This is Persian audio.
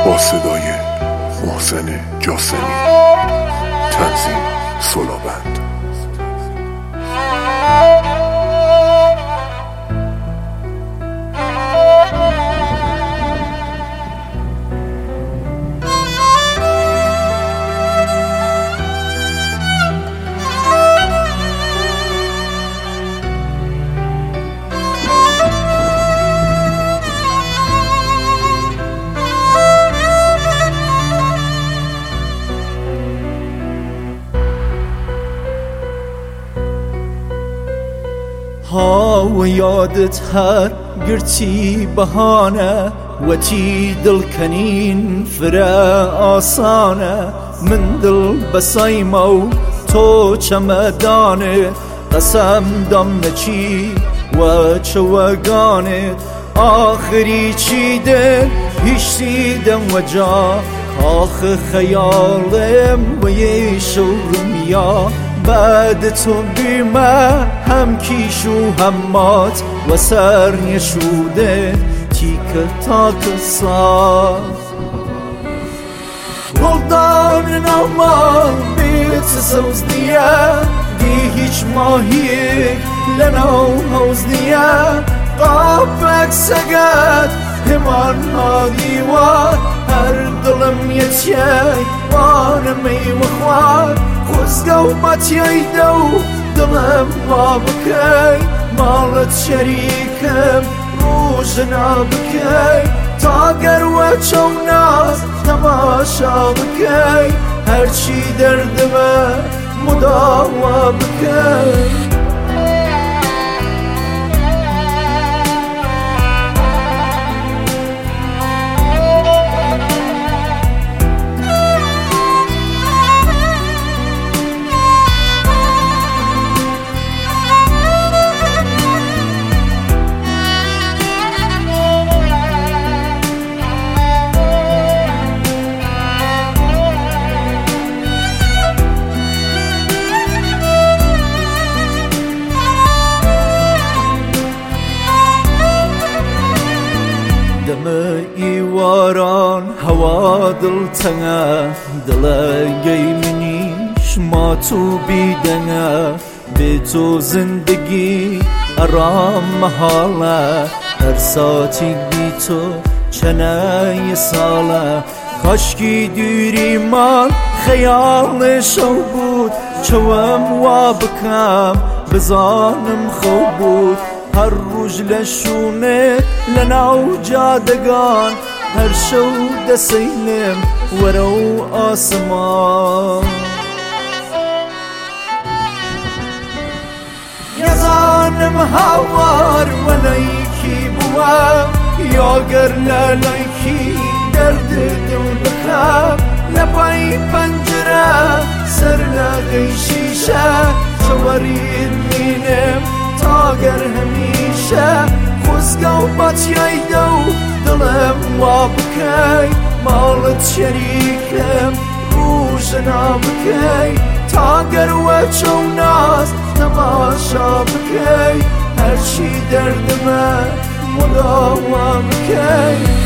با صدای محسن جاسمی، تنظیم سولابند. ها یادت هر گرچی بهانه وتی دڵکەنین فرە ئاسانە من دڵ بەسایمە و تۆ چەمەدانت قەسەم دەم نەچی وە چەوەگانت ئاخری چی دێ هیچی دەم وەجا کاخە خەیاڵێم وەیە شەورمیا بعد تو بیمه هم کیش و هم مات و سر نشوده تیکه تاک سا گلدان نامال بیت سوز دیه دی هیچ ماهی لنو حوز دیه قابک سگد همان ها دیوار هر دلم یتیه وانمی وخوار خۆزگە و ماتیایدا و دڵم وا بکەی ماڵت شەریکم ڕۆژنا بکەی تا گەروە چەو ناز تەماشا بکەی هەرچی دەردمە مداوا بکەی ئیواران هەوا دڵتەنگە دڵەگەی منیش مات و بیدەنگە بێ تۆ زندگی ئەڕام مەحاڵە هەر ساتێک بی تۆ چەنە ساڵە کاشکی دووری ماڵ خەیاڵێ شەو بود چەوەم وا بکەم بزانم خەو بود هر روز لشونه لناو جادگان هر شو دسیلم ورو آسمان یزانم هوار ولیکی بوام یا گر للیکی درد دل بخم لپای پنجره سر لغی شیشه شورید مینم تاگر همیشه خۆزگە و باتیایدا و دڵم وا بکەی ماڵت شەریکم ڕۆژنا بکەی تا گەروە چەو ناز تەماشا بکەی هەرچی دەردمە مداوا بکەی